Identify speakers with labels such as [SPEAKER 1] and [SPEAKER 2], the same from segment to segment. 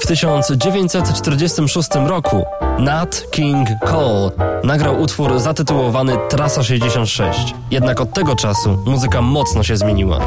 [SPEAKER 1] W 1946 roku Nat King Cole nagrał utwór zatytułowany Trasa 66. Jednak od tego czasu muzyka mocno się zmieniła.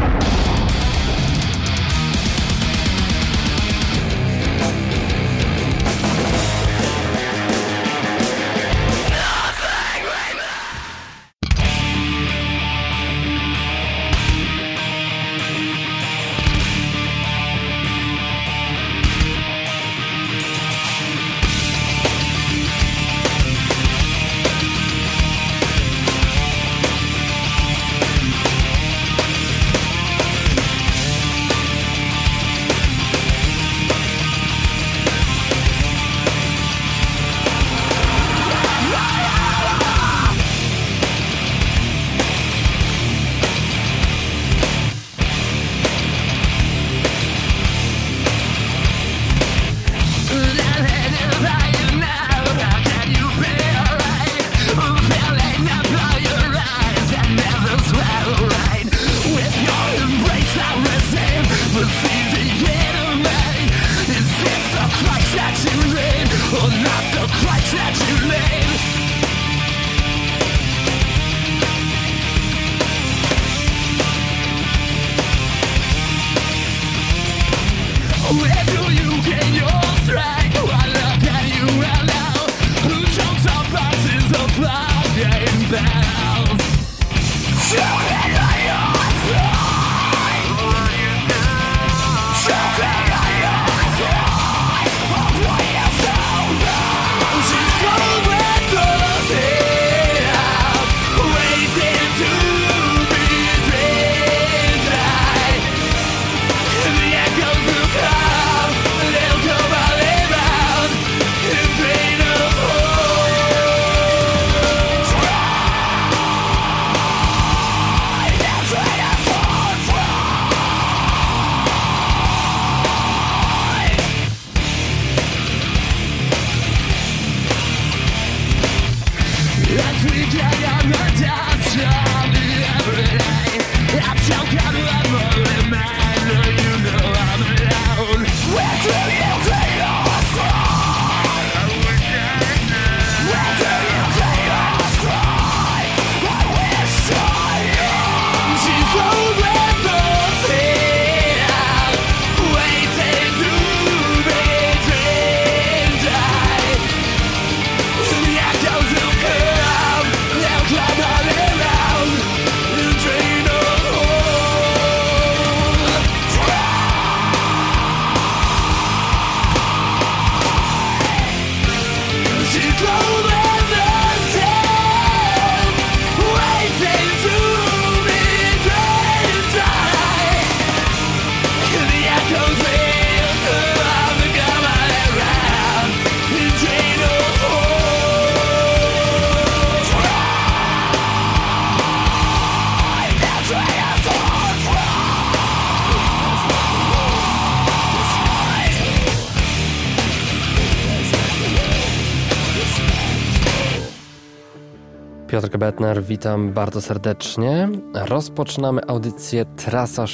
[SPEAKER 1] Piotr Betner, witam bardzo serdecznie. Rozpoczynamy audycję Trasa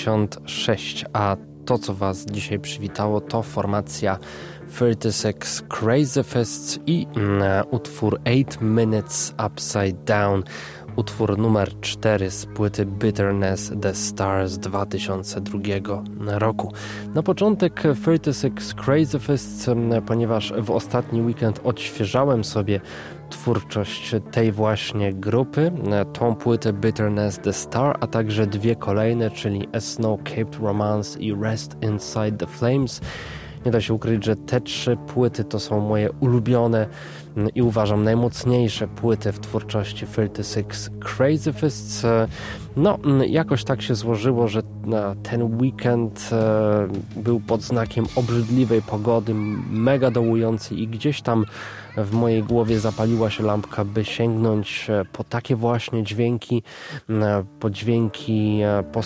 [SPEAKER 1] 66, a to, co Was dzisiaj przywitało, to formacja 36 Crazy Fists i utwór 8 Minutes Upside Down, utwór numer 4 z płyty Bitterness The Stars 2002 roku. Na początek 36 Crazy Fists, ponieważ w ostatni weekend odświeżałem sobie twórczość tej właśnie grupy, tą płytę Bitterness The Star, a także dwie kolejne, czyli A Snow-Capped Romance i Rest Inside the Flames. Nie da się ukryć, że te trzy płyty to są moje ulubione i uważam najmocniejsze płyty w twórczości 36 Crazy Fists. No, jakoś tak się złożyło, że ten weekend był pod znakiem obrzydliwej pogody, mega dołujący i gdzieś tam w mojej głowie zapaliła się lampka, by sięgnąć po takie właśnie dźwięki, po dźwięki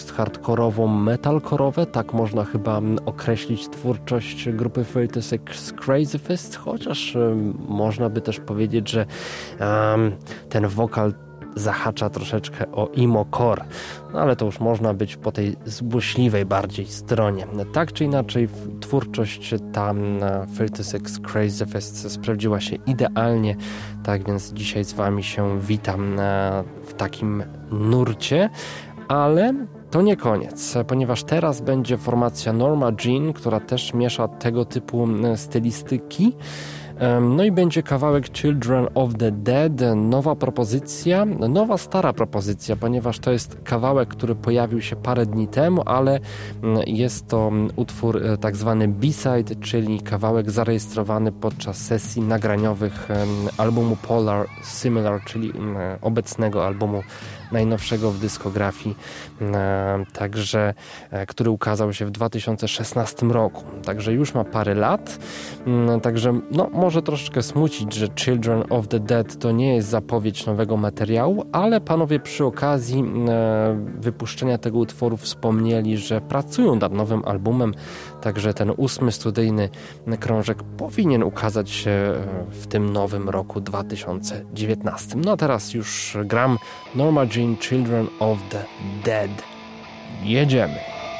[SPEAKER 1] post-hardkorowo-metalkorowe, tak można chyba określić twórczość grupy 36 Crazy Fists, chociaż można by też powiedzieć, że ten wokal zahacza troszeczkę o emo-core, no ale to już można być po tej złośliwej bardziej stronie. Tak czy inaczej twórczość ta 36 Crazy Fest sprawdziła się idealnie, tak więc dzisiaj z Wami się witam w takim nurcie, ale to nie koniec, ponieważ teraz będzie formacja Norma Jean, która też miesza tego typu stylistyki. No i będzie kawałek Children of the Dead, nowa propozycja, nowa stara propozycja, ponieważ to jest kawałek, który pojawił się parę dni temu, ale jest to utwór tak zwany B-side, czyli kawałek zarejestrowany podczas sesji nagraniowych albumu Polar Similar, czyli obecnego albumu najnowszego w dyskografii, także który ukazał się w 2016 roku, także już ma parę lat, także no, może troszeczkę smucić, że Children of the Dead to nie jest zapowiedź nowego materiału, ale panowie przy okazji wypuszczenia tego utworu wspomnieli, że pracują nad nowym albumem, także ten 8 studyjny krążek powinien ukazać się w tym nowym roku 2019. No a teraz już gram Norma Jean, Children of the Dead. Jedziemy!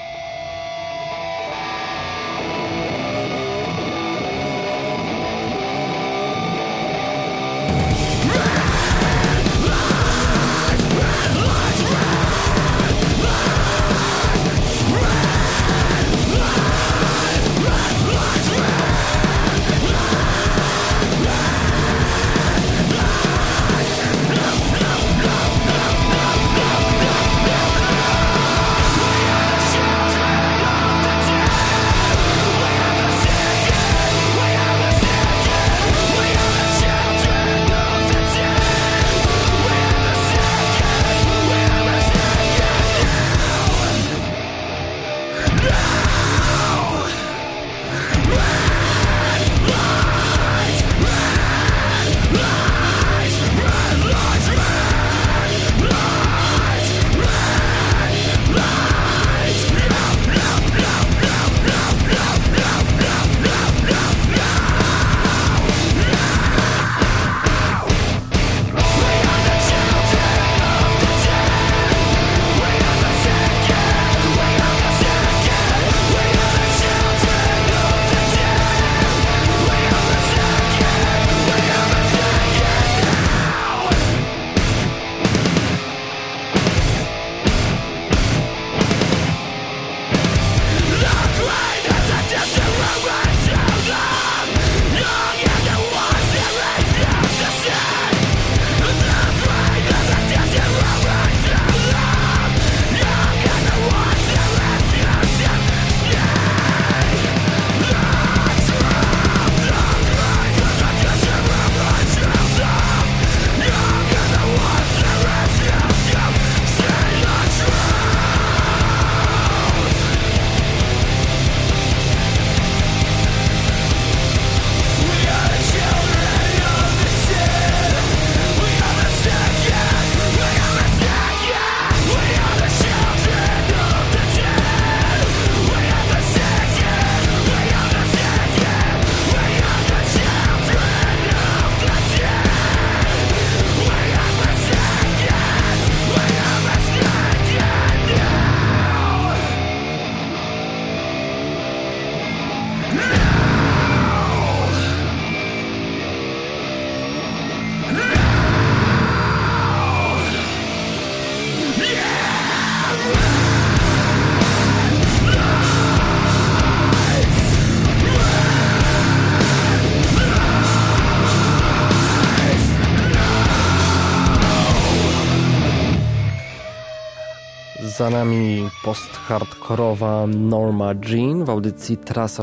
[SPEAKER 1] Za nami post-hardkorowa Norma Jean w audycji Trasa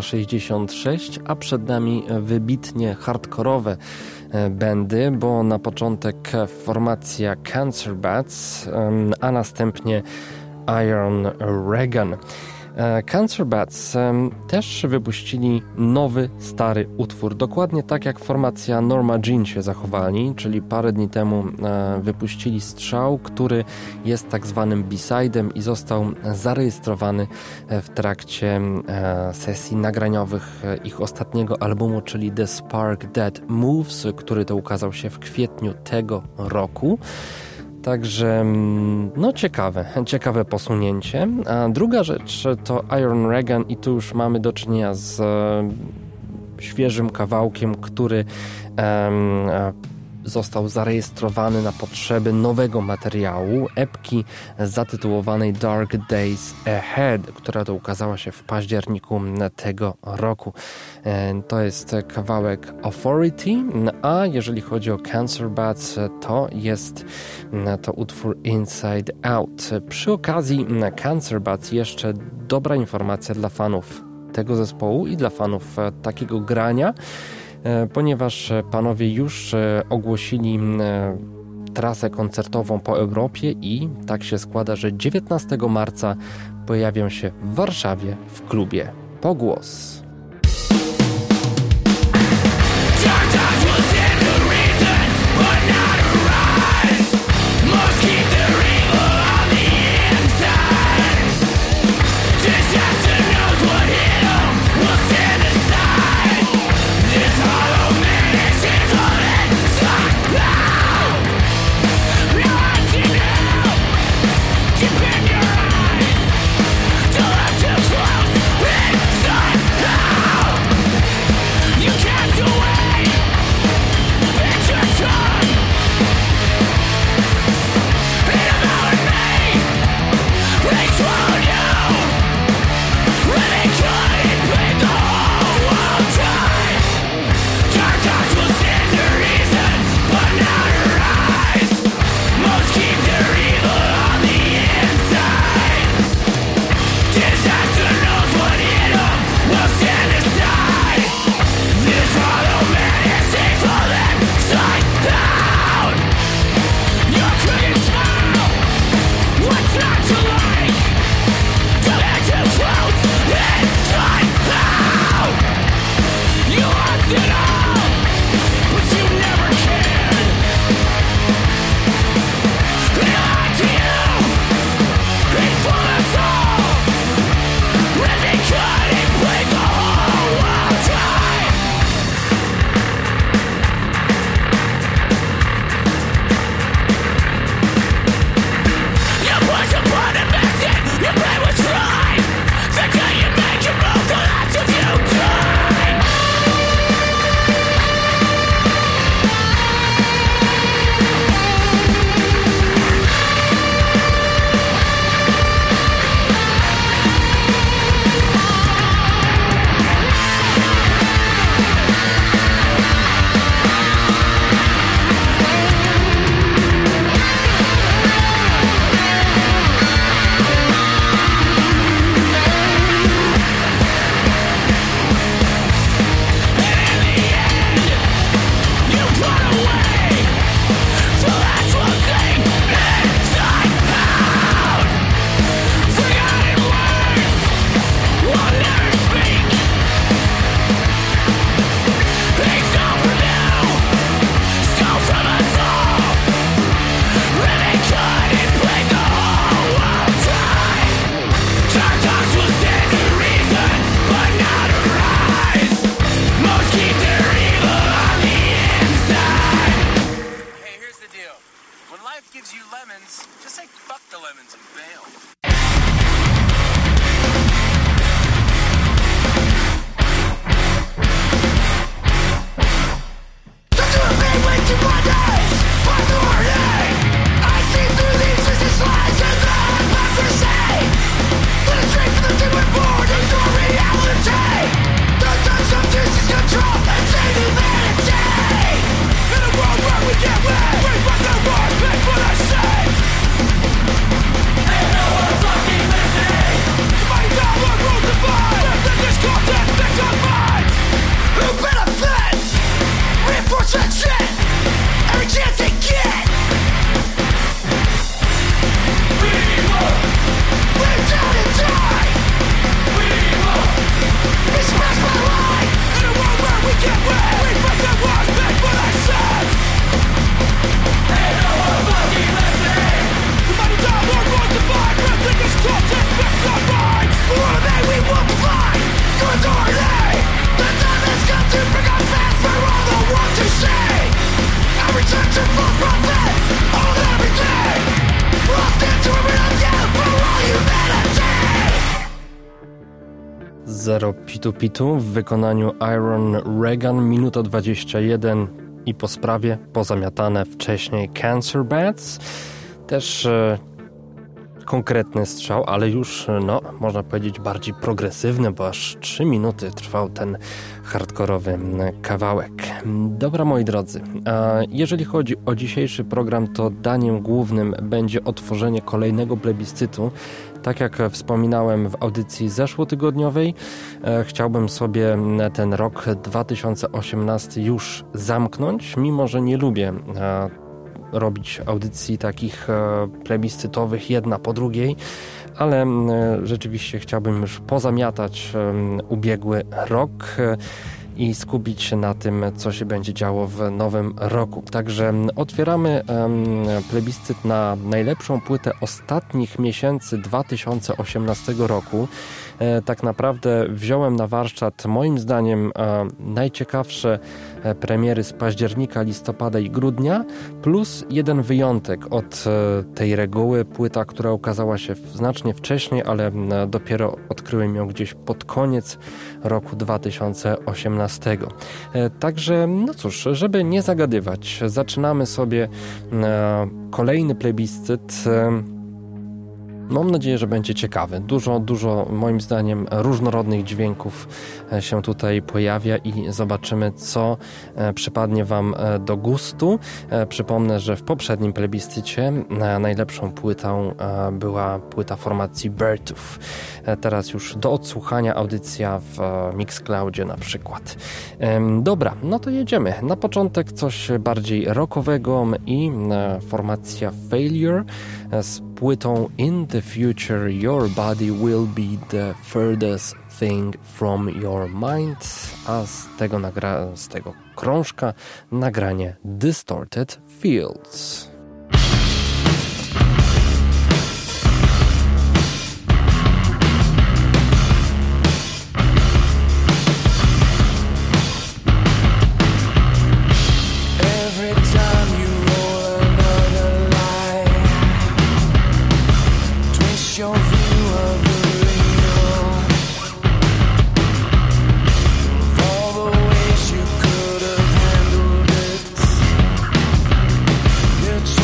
[SPEAKER 1] 66, a przed nami wybitnie hardkorowe bandy, bo na początek formacja Cancer Bats, a następnie Iron Reagan. Cancer Bats też wypuścili nowy, stary utwór, dokładnie tak jak formacja Norma Jean się zachowali, czyli parę dni temu wypuścili strzał, który jest tak zwanym B-side'em i został zarejestrowany w trakcie sesji nagraniowych ich ostatniego albumu, czyli The Spark That Moves, który to ukazał się w kwietniu tego roku. Także no ciekawe posunięcie. A druga rzecz to Iron Reagan i tu już mamy do czynienia z świeżym kawałkiem, który został zarejestrowany na potrzeby nowego materiału, epki zatytułowanej Dark Days Ahead, która to ukazała się w październiku tego roku. To jest kawałek Authority, a jeżeli chodzi o Cancer Bats, to jest to utwór Inside Out. Przy okazji Cancer Bats jeszcze dobra informacja dla fanów tego zespołu i dla fanów takiego grania, ponieważ panowie już ogłosili trasę koncertową po Europie i tak się składa, że 19 marca pojawią się w Warszawie w klubie Pogłos.
[SPEAKER 2] Inside
[SPEAKER 1] Zero Pitu Pitu w wykonaniu Iron Reagan, minuta 21 i po sprawie, pozamiatane wcześniej Cancer Bats. Też konkretny strzał, ale już, można powiedzieć bardziej progresywny, bo aż 3 minuty trwał ten hardkorowy kawałek. Dobra, moi drodzy, jeżeli chodzi o dzisiejszy program, to daniem głównym będzie otworzenie kolejnego plebiscytu. Tak jak wspominałem w audycji zeszłotygodniowej, chciałbym sobie ten rok 2018 już zamknąć, mimo że nie lubię robić audycji takich plebiscytowych jedna po drugiej, ale rzeczywiście chciałbym już pozamiatać ubiegły rok i skupić się na tym, co się będzie działo w nowym roku. Także otwieramy plebiscyt na najlepszą płytę ostatnich miesięcy 2018 roku. Tak naprawdę wziąłem na warsztat moim zdaniem najciekawsze premiery z października, listopada i grudnia, plus jeden wyjątek od tej reguły. Płyta, która ukazała się znacznie wcześniej, ale dopiero odkryłem ją gdzieś pod koniec roku 2018. Także, cóż, żeby nie zagadywać, zaczynamy sobie kolejny plebiscyt. Mam nadzieję, że będzie ciekawy. Dużo moim zdaniem różnorodnych dźwięków się tutaj pojawia i zobaczymy, co przypadnie Wam do gustu. Przypomnę, że w poprzednim plebiscycie najlepszą płytą była płyta formacji Bertów. Teraz już do odsłuchania audycja w Mixcloudzie na przykład. Dobra, to jedziemy. Na początek coś bardziej rockowego i formacja Failure z płytą In the Future Your Body Will Be the Furthest Thing from Your Mind, a z tego krążka nagranie Distorted Fields.
[SPEAKER 2] You're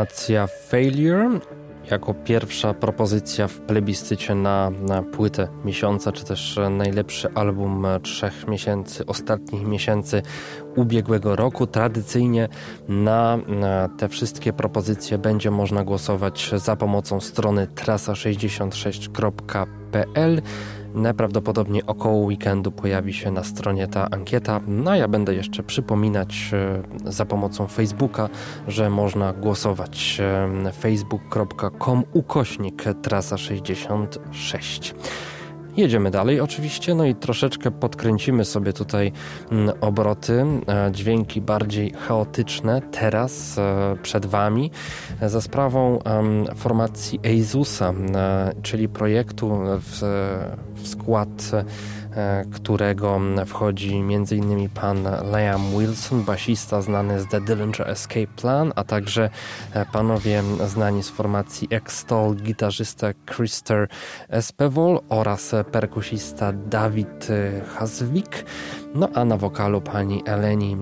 [SPEAKER 1] formacja Failure jako pierwsza propozycja w plebiscycie na płytę miesiąca, czy też najlepszy album 3 miesięcy, ostatnich miesięcy ubiegłego roku. Tradycyjnie na te wszystkie propozycje będzie można głosować za pomocą strony trasa66.pl. Najprawdopodobniej około weekendu pojawi się na stronie ta ankieta. No ja będę jeszcze przypominać za pomocą Facebooka, że można głosować facebook.com/trasa66. Jedziemy dalej oczywiście, no i troszeczkę podkręcimy sobie tutaj obroty, dźwięki bardziej chaotyczne teraz przed Wami za sprawą formacji Azusa, czyli projektu w skład którego wchodzi m.in. pan Liam Wilson, basista znany z The Dillinger Escape Plan, a także panowie znani z formacji Extol, gitarzysta Christer Espevol oraz perkusista Dawid Hazwik. No a na wokalu pani Eleni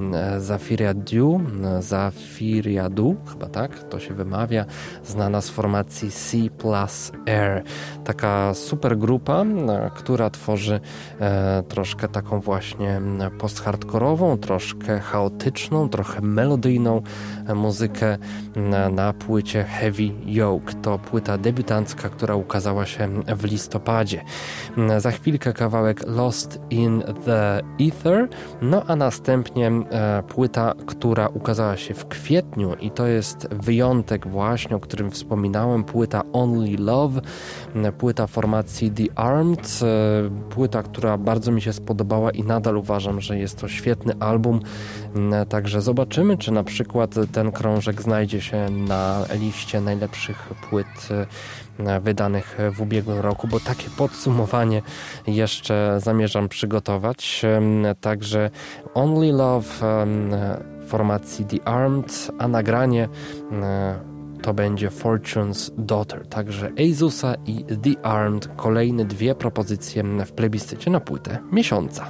[SPEAKER 1] Zafiriadu, chyba tak to się wymawia, znana z formacji C+R. Taka super grupa, która tworzy troszkę taką właśnie post-hardkorową, troszkę chaotyczną, trochę melodyjną muzykę na płycie Heavy Yoke. To płyta debiutancka, która ukazała się w listopadzie. Za chwilkę kawałek Lost in the Ether, no a następnie płyta, która ukazała się w kwietniu i to jest wyjątek właśnie, o którym wspominałem, płyta Only Love, płyta formacji The Armed, płyta, która bardzo mi się spodobała i nadal uważam, że jest to świetny album, także zobaczymy, czy na przykład ten krążek znajdzie się na liście najlepszych płyt wydanych w ubiegłym roku, bo takie podsumowanie jeszcze zamierzam przygotować. Także Only Love formacji The Armed, a nagranie to będzie Fortune's Daughter. Także Azusa i The Armed, kolejne 2 propozycje w plebiscycie na płytę miesiąca.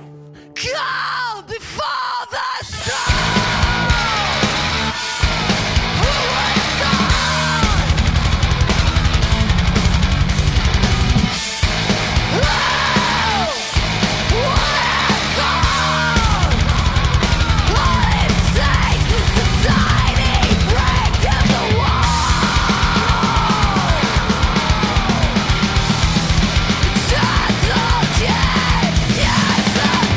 [SPEAKER 2] Yes,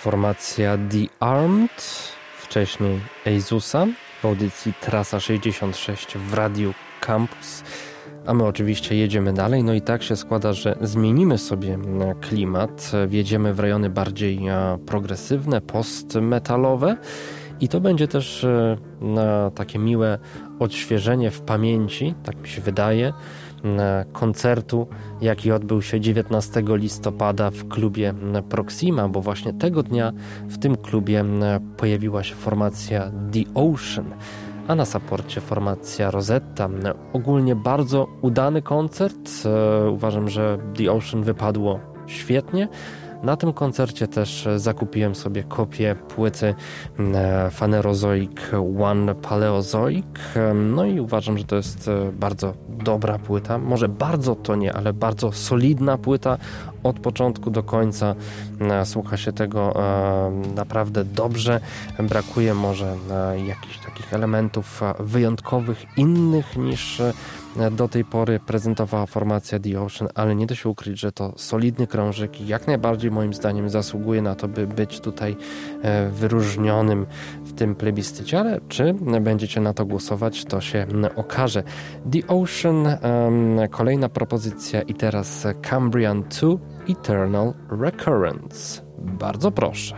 [SPEAKER 1] formacja The Armed, wcześniej Azusa w audycji Trasa 66 w Radiu Campus. A my oczywiście jedziemy dalej, no i tak się składa, że zmienimy sobie klimat, wjedziemy w rejony bardziej progresywne, post-metalowe i to będzie też na takie miłe odświeżenie w pamięci, tak mi się wydaje, koncertu, jaki odbył się 19 listopada w klubie Proxima, bo właśnie tego dnia w tym klubie pojawiła się formacja The Ocean, a na saporcie formacja Rosetta. Ogólnie bardzo udany koncert. Uważam, że The Ocean wypadło świetnie. Na tym koncercie też zakupiłem sobie kopię płyty Phanerozoic One Paleozoic. No i uważam, że to jest bardzo dobra płyta. Może bardzo to nie, ale bardzo solidna płyta. Od początku do końca słucha się tego naprawdę dobrze. Brakuje może jakichś takich elementów wyjątkowych, innych niż do tej pory prezentowała formacja The Ocean, ale nie da się ukryć, że to solidny krążek i jak najbardziej moim zdaniem zasługuje na to, by być tutaj wyróżnionym w tym plebiscycie, ale czy będziecie na to głosować, to się okaże. The Ocean, kolejna propozycja i teraz Cambrian 2 Eternal Recurrence. Bardzo proszę.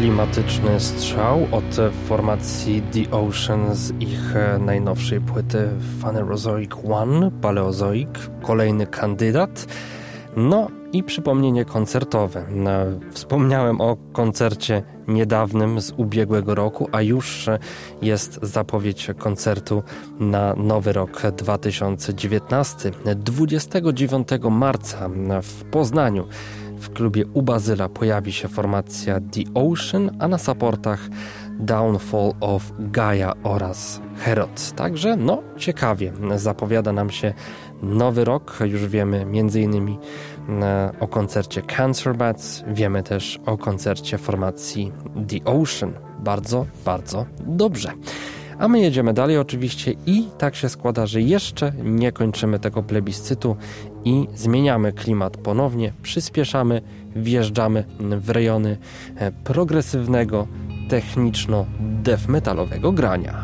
[SPEAKER 1] klimatyczny strzał od formacji The Ocean z ich najnowszej płyty Phanerozoic One, Paleozoic, kolejny kandydat. No i przypomnienie koncertowe. Wspomniałem o koncercie niedawnym z ubiegłego roku, a już jest zapowiedź koncertu na nowy rok 2019. 29 marca w Poznaniu w klubie U Bazyla pojawi się formacja The Ocean, a na supportach Downfall of Gaia oraz Herod. Także ciekawie zapowiada nam się nowy rok. Już wiemy m.in. o koncercie Cancer Bats, wiemy też o koncercie formacji The Ocean. Bardzo, bardzo dobrze. A my jedziemy dalej oczywiście i tak się składa, że jeszcze nie kończymy tego plebiscytu i zmieniamy klimat ponownie, przyspieszamy, wjeżdżamy w rejony progresywnego, techniczno-death metalowego grania.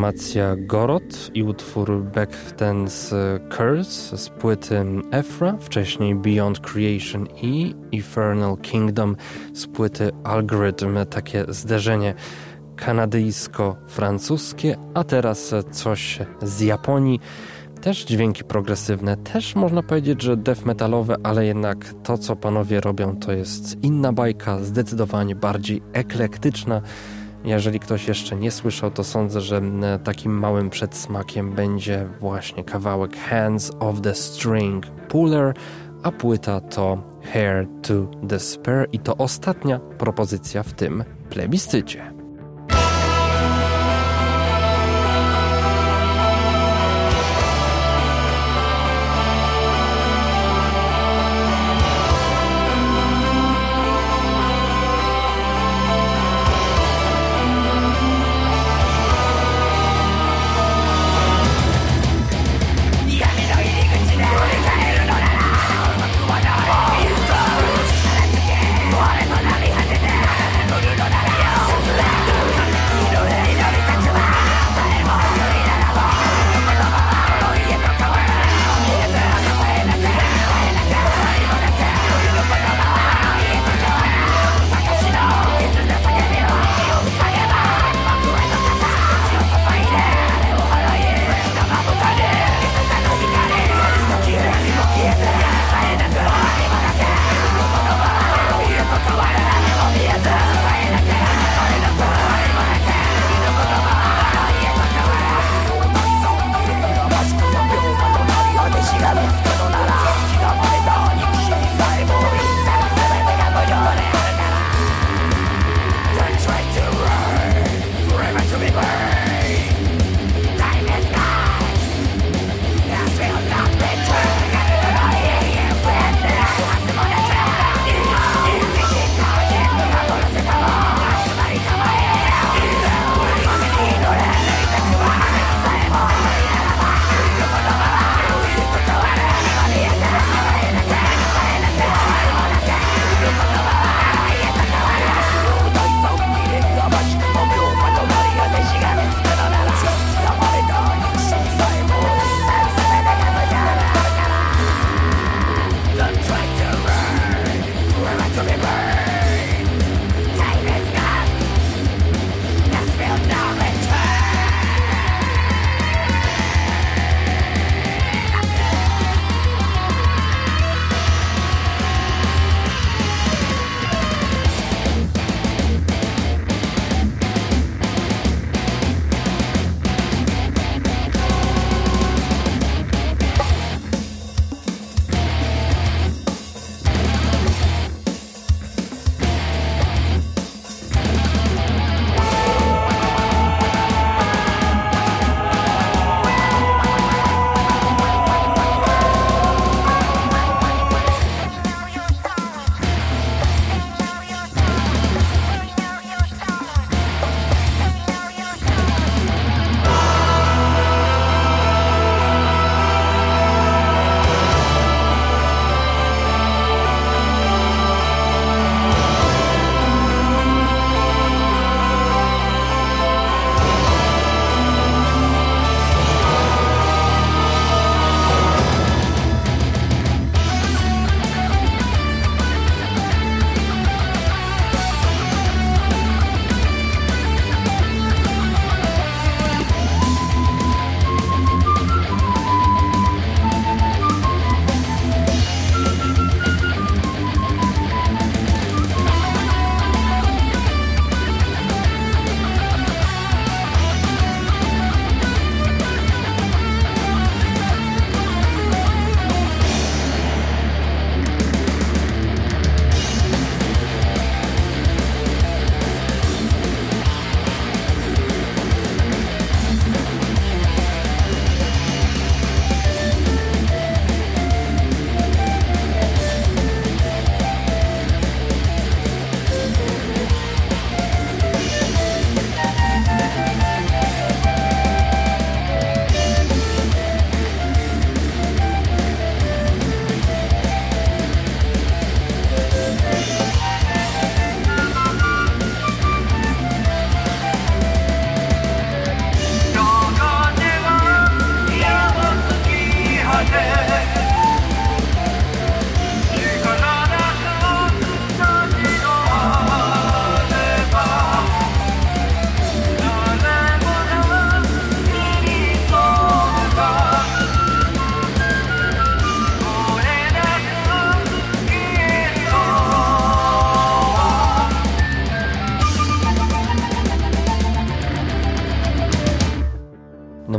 [SPEAKER 1] formacja Goroth i utwór Bechdens Curse z płyty Ephra, wcześniej Beyond Creation i Infernal Kingdom z płyty Algorithm. Takie zderzenie kanadyjsko-francuskie, a teraz coś z Japonii. Też dźwięki progresywne, też można powiedzieć, że death metalowe, ale jednak to, co panowie robią, to jest inna bajka, zdecydowanie bardziej eklektyczna. Jeżeli ktoś jeszcze nie słyszał, to sądzę, że takim małym przedsmakiem będzie właśnie kawałek Hands of the String Puller, a płyta to Hair to Despair i to ostatnia propozycja w tym plebiscycie.
[SPEAKER 2] Let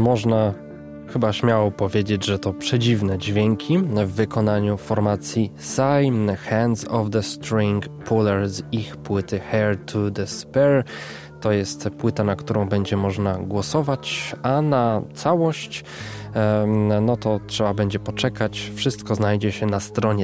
[SPEAKER 1] można chyba śmiało powiedzieć, że to przedziwne dźwięki w wykonaniu formacji Psy, Hands of the String Pullers z ich płyty Hair to the Spare. To jest płyta, na którą będzie można głosować, a na całość no to trzeba będzie poczekać. Wszystko znajdzie się na stronie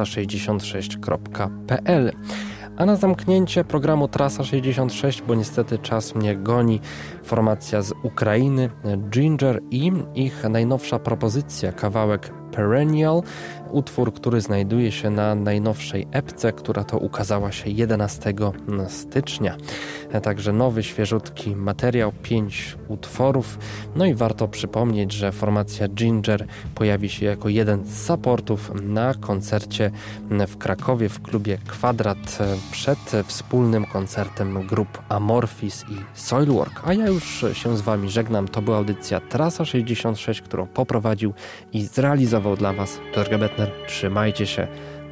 [SPEAKER 1] trasa66.pl. A na zamknięcie programu Trasa 66, bo niestety czas mnie goni, formacja z Ukrainy Ginger i ich najnowsza propozycja, kawałek Perennial, utwór, który znajduje się na najnowszej epce, która to ukazała się 11 stycznia. Także nowy, świeżutki materiał, 5 utworów. No i warto przypomnieć, że formacja Ginger pojawi się jako jeden z supportów na koncercie w Krakowie w klubie Kwadrat przed wspólnym koncertem grup Amorphis i Soilwork. A ja już się z Wami żegnam. To była audycja Trasa 66, którą poprowadził i zrealizował dla Was Piotr Gebetner. Trzymajcie się.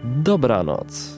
[SPEAKER 1] Dobranoc.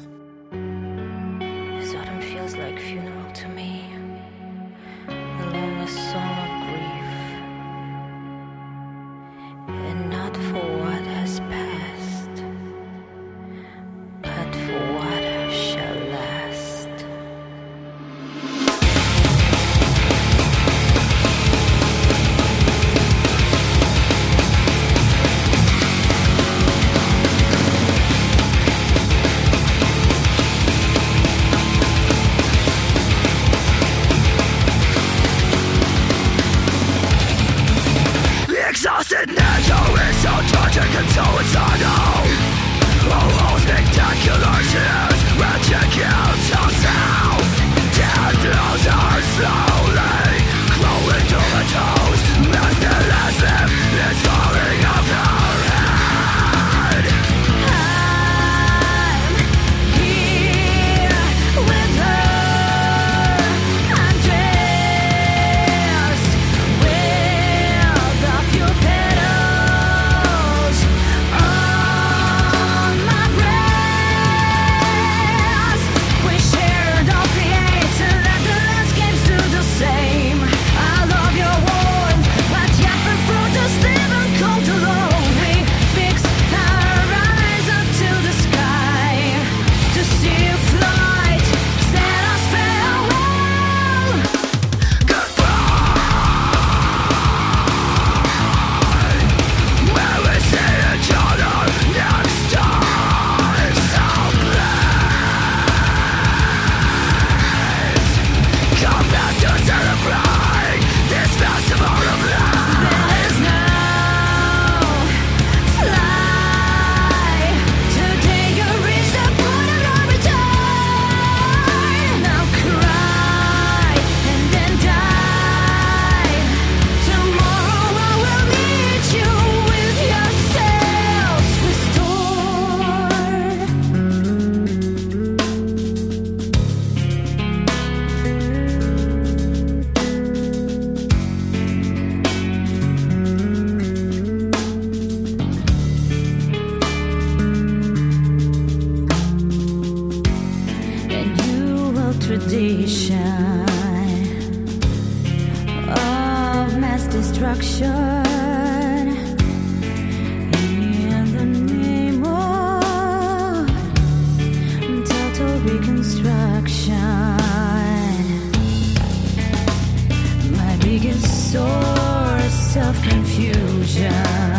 [SPEAKER 2] Source of confusion.